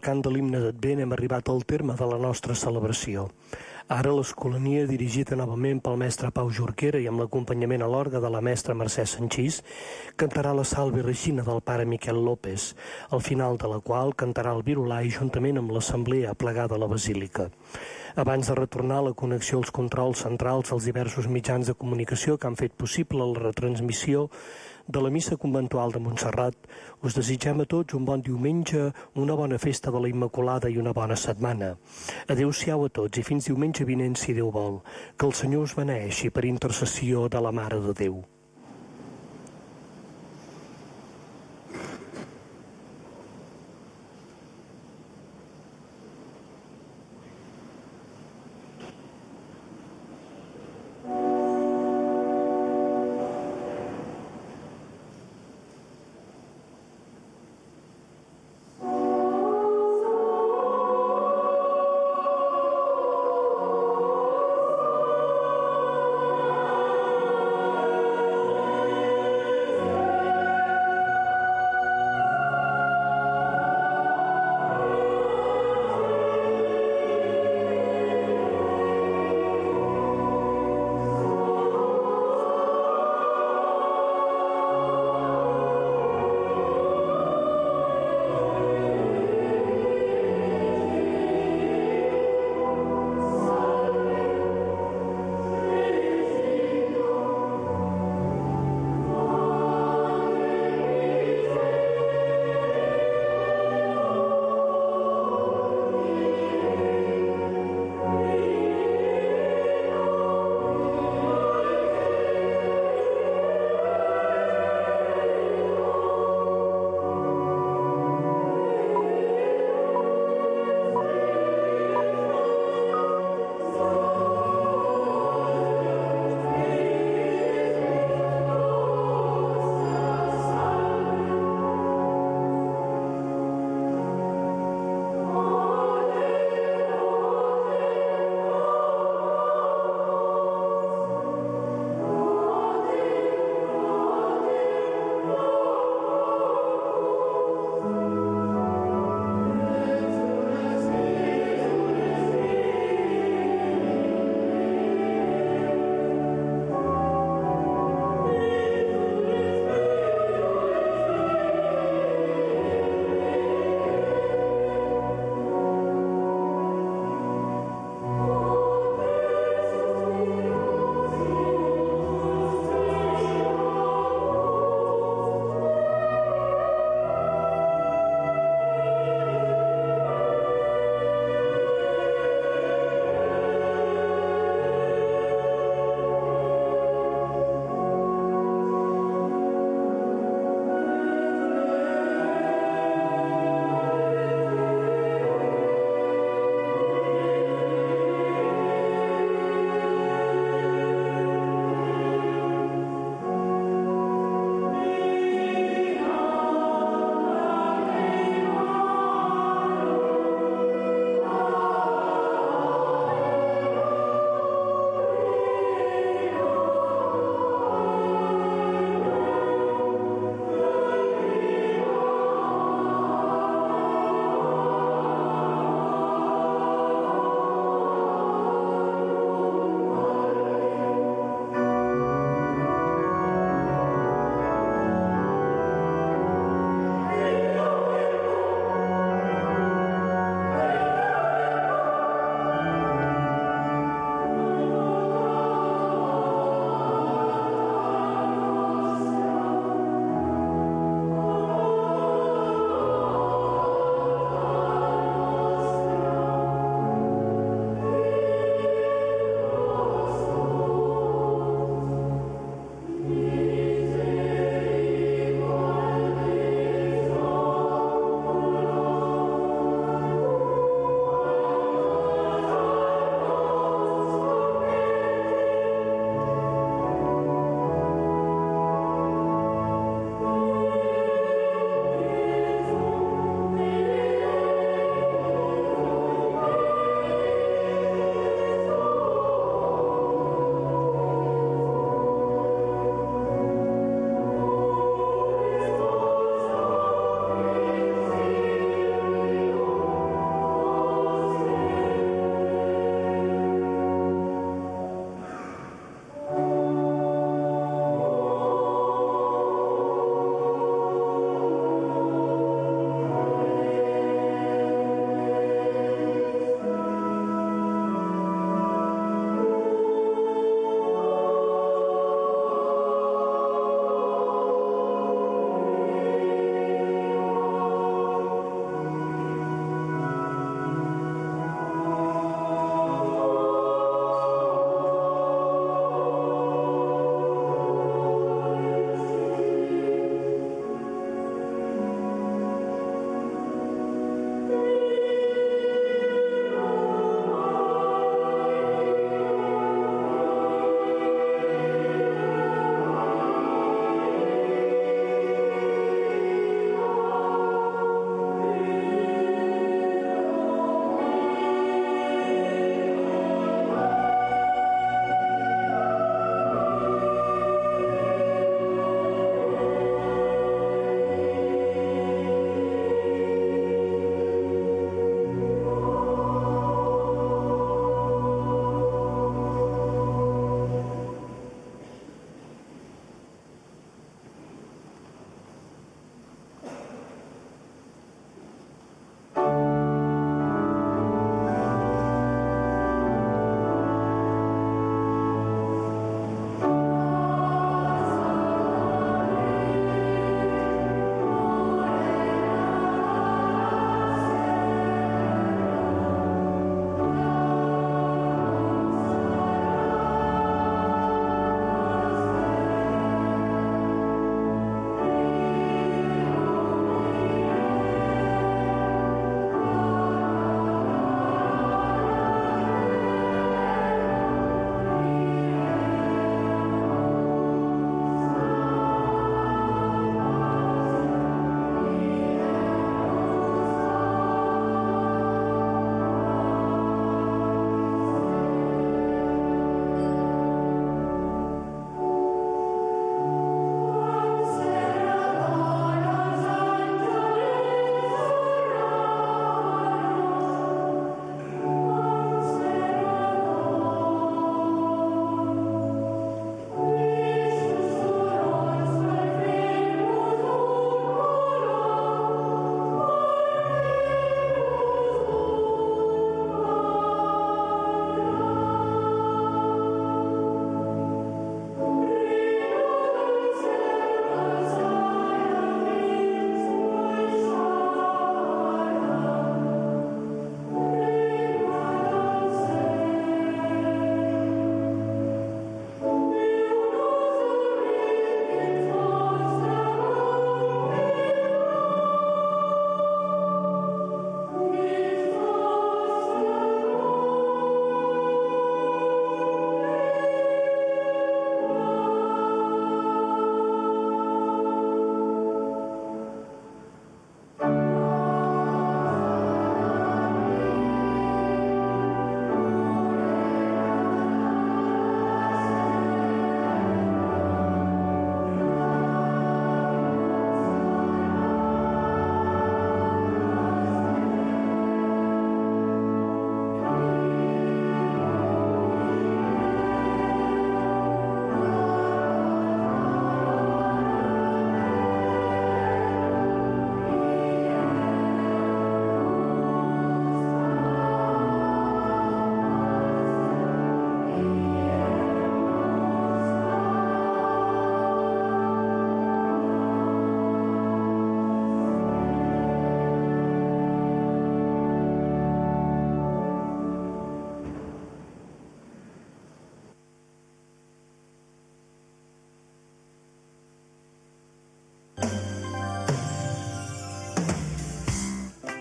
cant de l'himne d'Advent hem arribat al terme de la nostra celebració. Ara l'Escolania, dirigida novament pel mestre Pau Jorquera i amb l'acompanyament a l'orgue de la mestra Mercè Sanchís, cantarà la Salve Regina del pare Miquel López, al final de la qual cantarà el Virolai juntament amb l'assemblea plegada a la Basílica. Abans de retornar a la connexió als controls centrals dels diversos mitjans de comunicació que han fet possible la retransmissió de la missa conventual de Montserrat, us desitgem a tots un bon diumenge, una bona festa de la Immaculada i una bona setmana. Adéu-siau a tots i fins diumenge vinent, si Déu vol. Que el Senyor us beneeixi per intercessió de la Mare de Déu.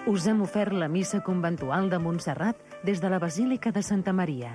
Us hem ofert la missa conventual de Montserrat des de la Basílica de Santa Maria.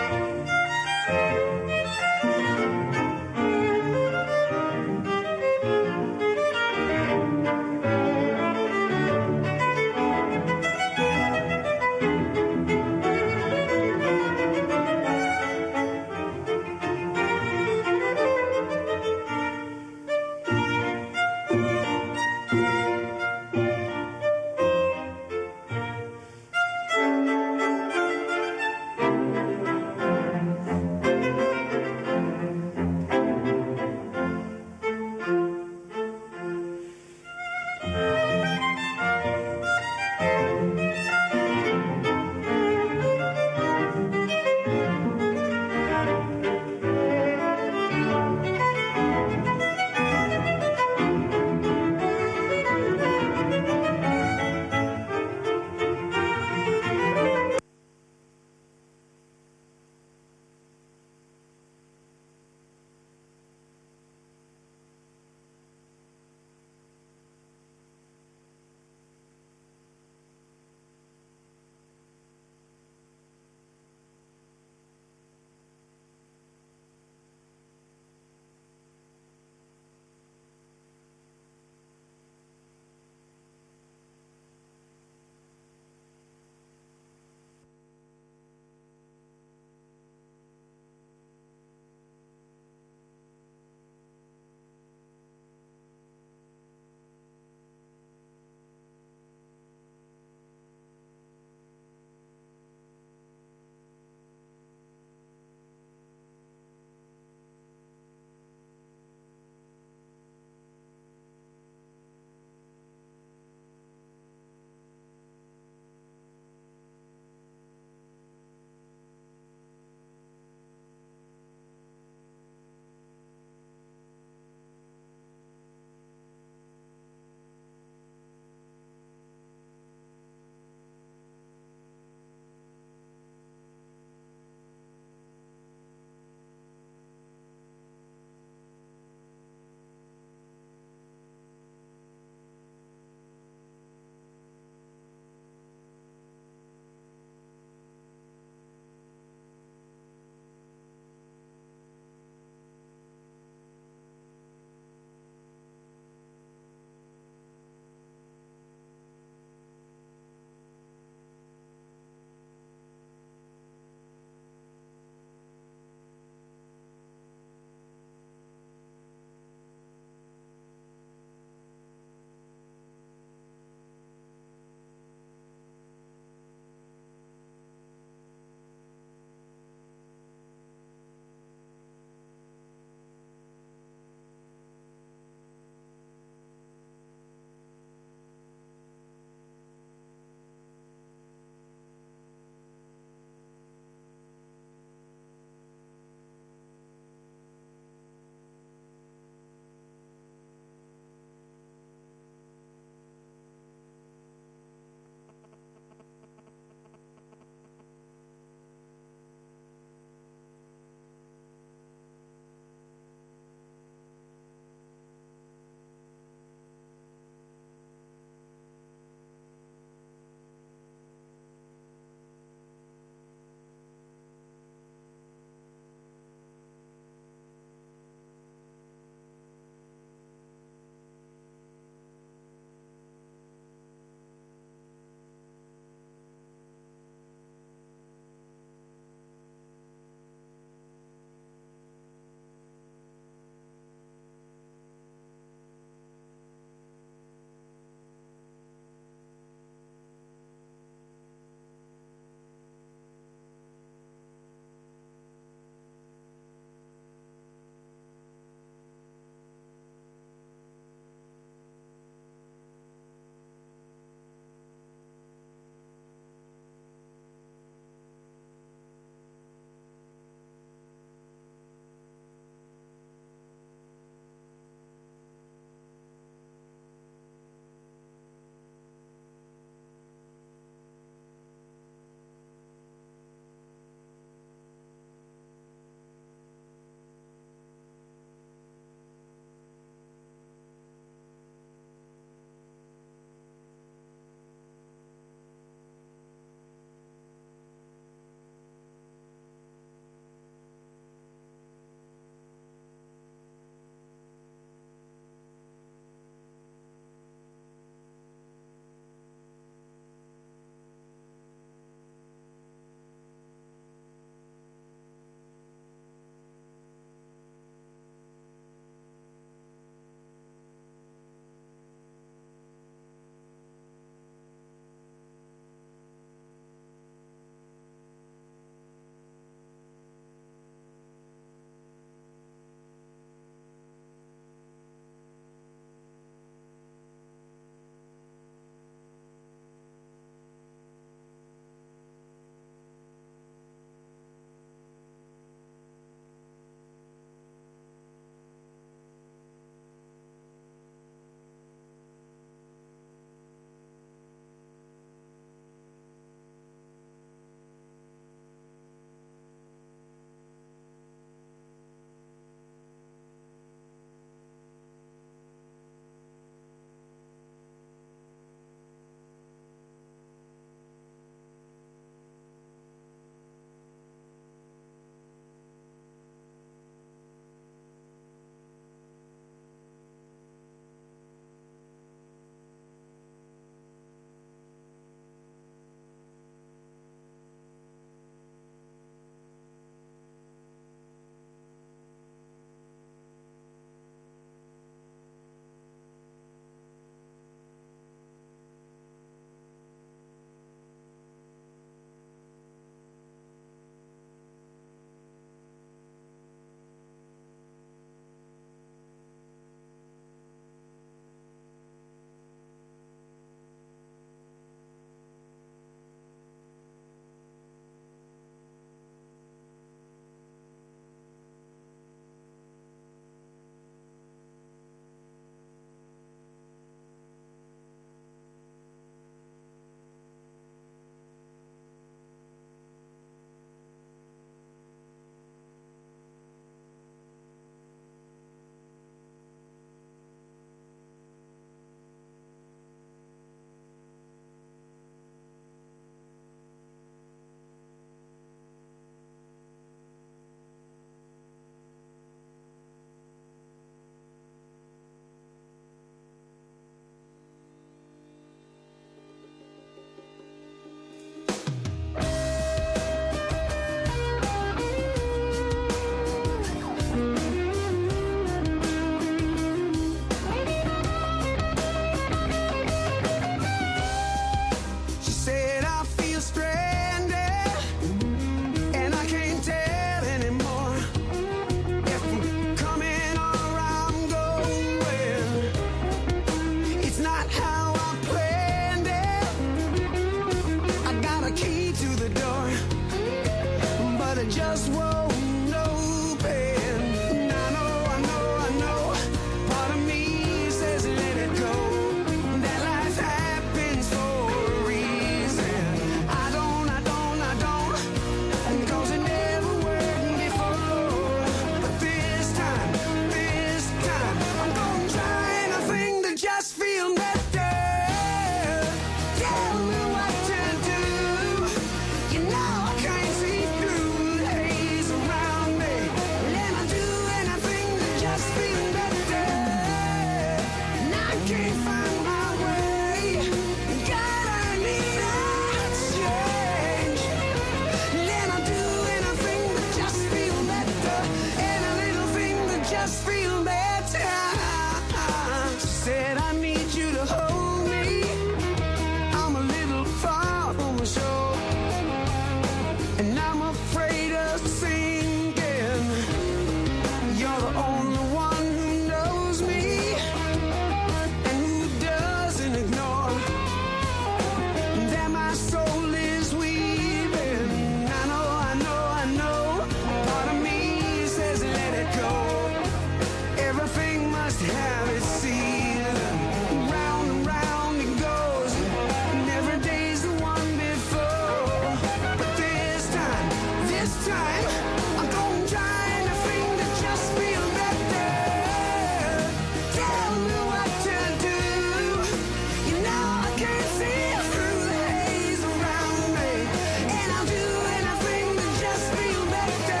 just feel better. She said, I need you to hold me. I'm a little far from the shore, and I'm afraid of sinking. You're the only one who knows me and who doesn't ignore that my soul is weeping. I know, I know, I know. Part of me says let it go. Everything must have its season. Round and round it goes, and every day's the one before. But this time, this time, I'm gonna try anything to just feel better. Tell me what to do. You know I can't see through the haze around me, and I'll do anything to just feel better.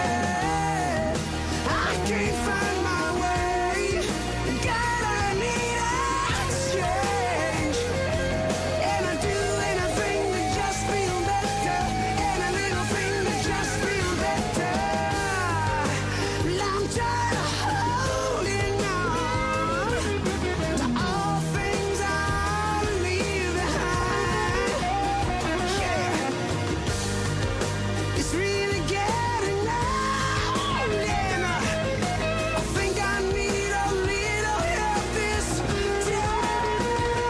I can't find my way. God, I need a change, and I do anything to just feel better, and a little thing to just feel better. Well, I'm tired of holding on to all things I leave behind. Yeah, it's really getting old, and I think I need a little help this time.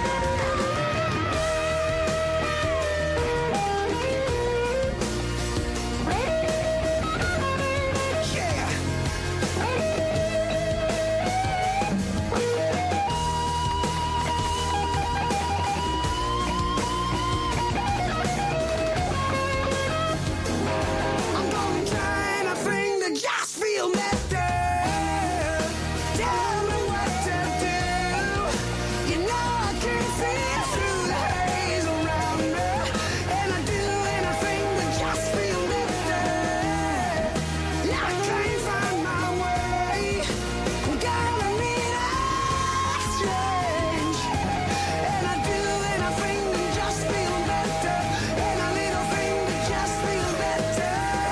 Yeah. I'm gonna try anything to just feel better. Tell me what to do. You know I can't see through the haze around me, and I do anything to just feel better. I can't find my way. God, I need a change, and I do anything to just feel better, and a little thing to just feel better.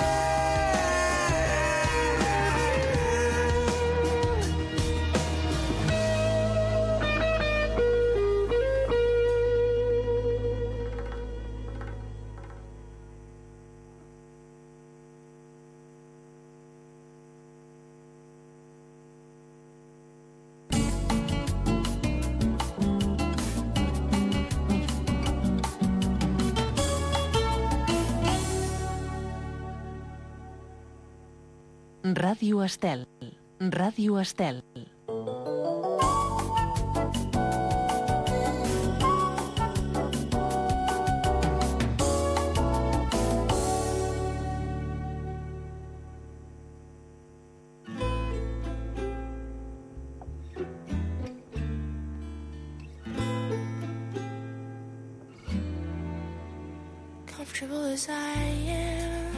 Ràdio Estel. Ràdio Estel. Comfortable as I am,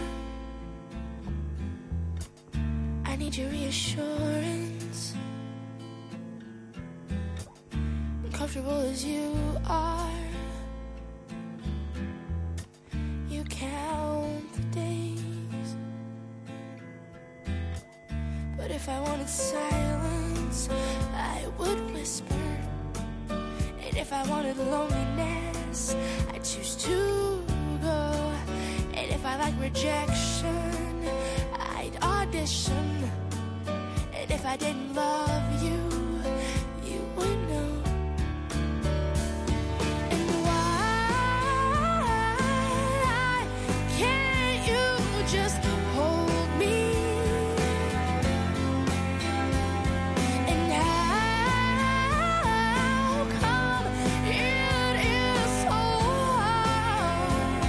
I need your reassurance. Comfortable as you are, you count the days. But if I wanted silence, I would whisper. And if I wanted loneliness, I'd choose to go. And if I like rejection, I'd audition. And if I didn't love you, you would know. And why can't you just hold me? And how come it is so hard?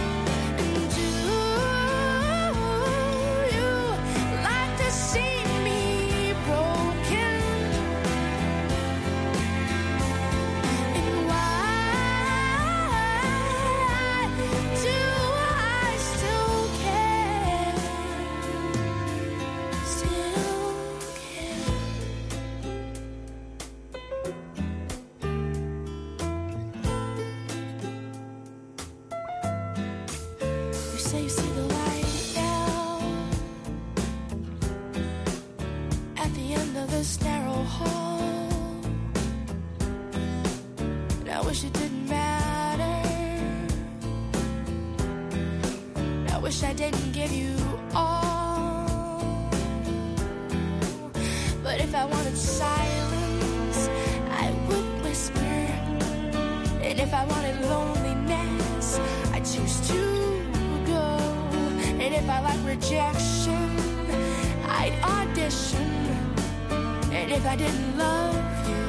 And do you like to see me didn't give you all. But if I wanted silence, I would whisper. And if I wanted loneliness, I choose to go. And if I like rejection, I'd audition. And if I didn't love you,